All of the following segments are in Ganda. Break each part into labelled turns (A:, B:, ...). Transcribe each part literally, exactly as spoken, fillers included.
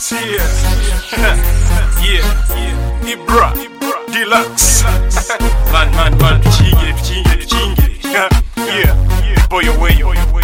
A: Fix here. Yeah, yeah. Ibra, Deluxe. Man, man, man. Chingile, chingile, chingile. Yeah, boy away.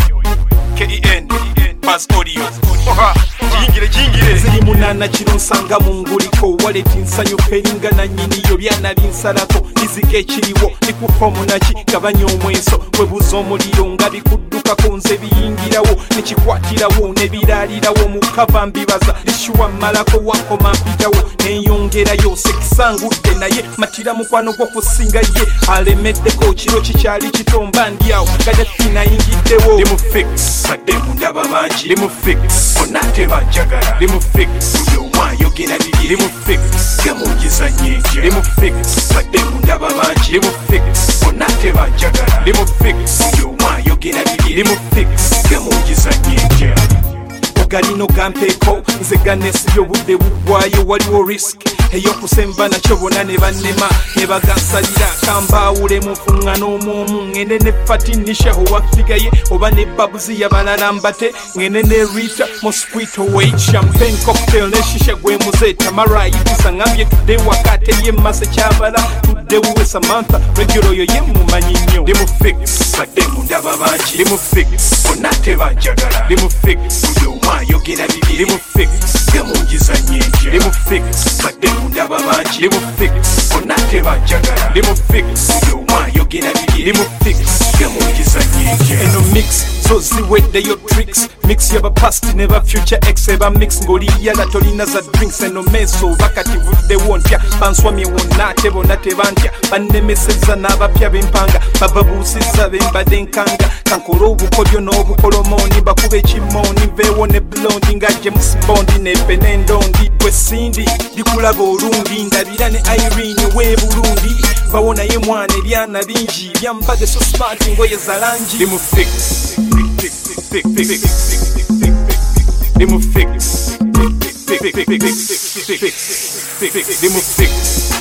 A: K E N, Buzz Audio. Chingile, chingile.
B: Zili munana kino nsanga mu nguliko waleti nsanyuka eringa na nyiniyo byana binsalako nizike ekiriwo nikufa munaki gabanya omweso webuza omuliro nga bikuddukako nze biyingirawo nekikwatirawo nebiraalirawo mu kava mbibaza lishuwa malako wakoma mpitawo neyongerayo sekisangudde naye matira mukwano gwokusinga ye alemeddeko kiro kikyali kitomba ndyawo gajatinayingiddewo
A: limufix baddemu ndaba bangi limufix onate banjagala limufix yomwayogera bibye limufix gemungiza nyingi limufix baddemu ndaba bangi limufix onate banjagala limufix yomwayogera bibye limufix gemungiza nyingi
B: ogalino gampeko nze ganesibye obudde bugwayo waliwo risk eyokusemba nakyo bona ne bannema ne bagansalira kambawule mufunga n'omwomu ngende ne fatinisha owafigaye oba ne babuzi yabalala mbate ngende ne rita mosquito weight champagne cocktail ne shisha gwe muze tamara yitisa ngambye tudde wakate ye mase kyabala tudde wuwe Samantha regular yo ye mumanyi nnyo
A: limufix baddemu ndaba bangi limufix onate banjagala limufix yomwayogera bibye limufix gemungiza nyingi limufix baddemu ndaba bangi limufix onate banjagala limufix yomwayogera bibye limufix gemungiza nyingi
B: eno mix so ziweddeyo tricks mix yaba past neba future ex eba mix ng'oliyala tolina za drinks eno meso bakati vuddewo ntya banswamye wonna ate bonna tebantya bannemeseza n'abapya b'empanga bababuusiza bembadde nkanga kankola obukolyo n'obukolomooni bakuba ekimooni nveewo ne blondi nga James Bond nepe n'endondi gwe sindi ndikulaba olungi ndabira ne Irene we Burundi bawona ye mwana ebyana bingi byambadde so smart ngoye za langi
A: limufix limufix limufix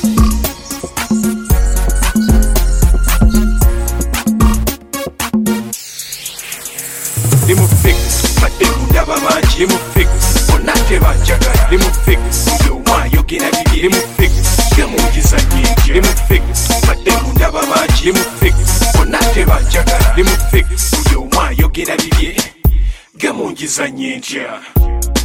A: limufix baddemu ndaba bangi limufix onate banjagala limufix yomwayogera bibye limufix gemungiza nyingi limufix baddemu ndaba bangi limufix onate banjagala limufix yomwayogera bibye gemungiza nyingi